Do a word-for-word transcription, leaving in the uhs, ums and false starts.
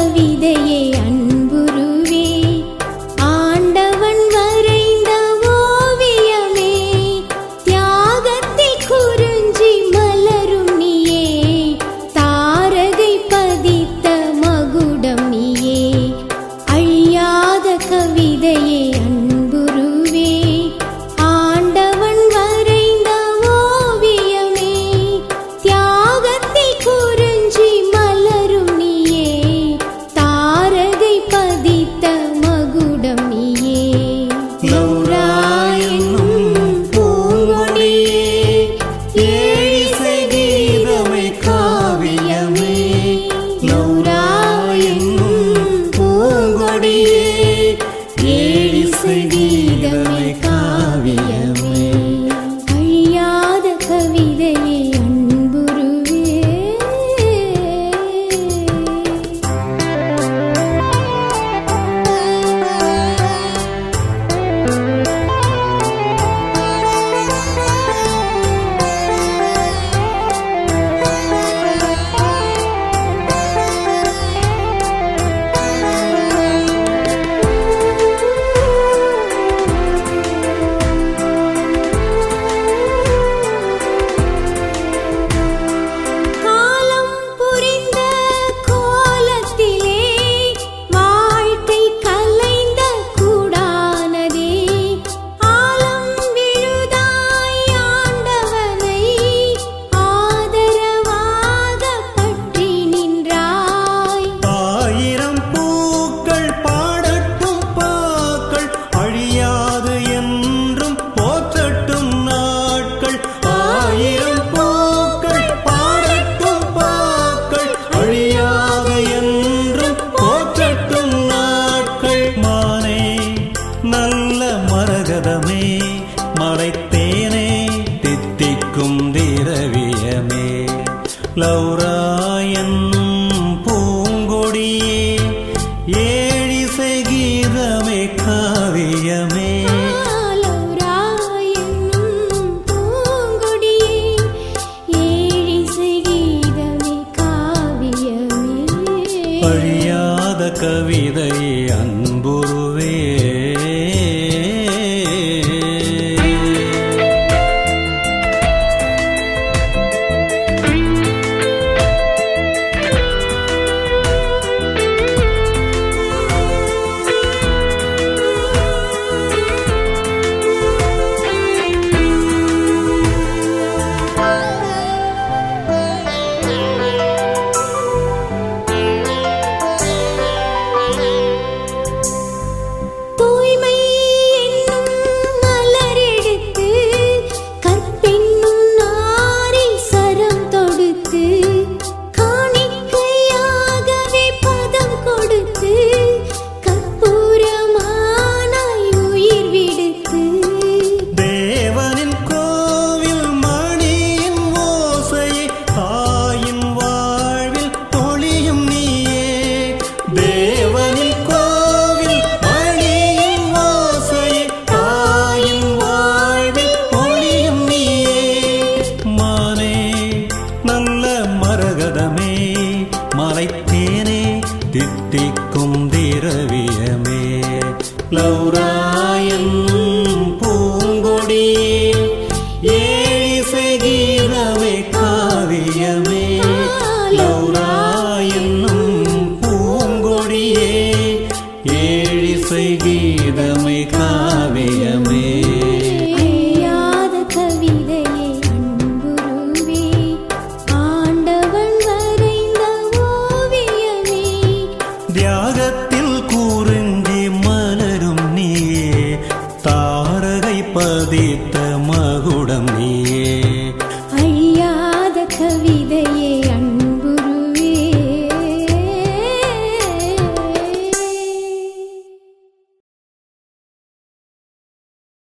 கவிதையே அன்புருவே, ஆண்டவன் வரைந்த ஓவியமே, தியாகத்தில் குறிஞ்சி மலரும் நீயே, தாரகை பதித்த மகுடம் நீயே. அழியாத கவிதையே அன்புருவே, ஆண்டவன் வரைந்த ஓவியமே, தியாகத்தில் குறிஞ்சி மலரும் நீயே, தாரகை பதித்த மகுடம் நீயே. லௌரா என்னும் பூங்கொடியே, ஏழிசை கீதமே காவியமே. லௌரா என்னும் பூங்கொடியே, ஏழிசை கீதமே காவியமே. அழியாத கவிதையே அன்புருவே. காலம் புரிந்த கோலத்திலே வாழ்க்கை கலைந்த கூடானதே, ஆலம் விழுதாய் ஆண்டவனை ஆதரவாக பற்றி நின்றாய். ஆயிரம் பூக்கள் பாடட்டும் பாக்கள், அழியாது என்றும் போற்றட்டும் நாட்கள். ஆயிரம் பூக்கள் பாடட்டும் பாக்கள், அழியாது என்றும் போற்றட்டும் நாட்கள். மானே நல்ல மரகதமே, மலைத்தேனே தித்திக்கும் திரவியமே. லௌரா என்னும் பூங்கொடியே, ஏழிசை கீதமே காவியமே. லௌரா என்னும் பூங்கொடியே, ஏழிசை கீதமே காவியமே. அழியாத கவிதையே அன்புருவே. தூய்மை என்னும் மலரெடுத்து, கற்பென்னும் நாரில் சரம் தொடுத்து, காணிக்கையாகவே பதம் கொடுத்து, கற்பூரமானாய் உயிர் விடுத்து. தேவனின் கோவில் மணியின் ஓசையை, தாயின் வாழ்வில் பொழியும் நீயே. தேவனின் கோவில் மணியின் ஓசையை, தாயின் வாழ்வில் பொழியும் நீயே. மானே நல்ல மரகதமே, மலைத்தேனே தித்திக்கும் திரவியமே. லௌரா என்னும் பூங்கொடியே, ஏழிசை கீதமே காவியமே. லௌரா என்னும் பூங்கொடியே, ஏழிசை கீதமே காவியமே. அழியாத கவிதையே அன்புருவே, ஆண்டவன் வரைந்த ஓவியமே, தியாகத்தில் குறிஞ்சி மலரும் நீயே, தாரகை பதித்த மகுடம் நீ.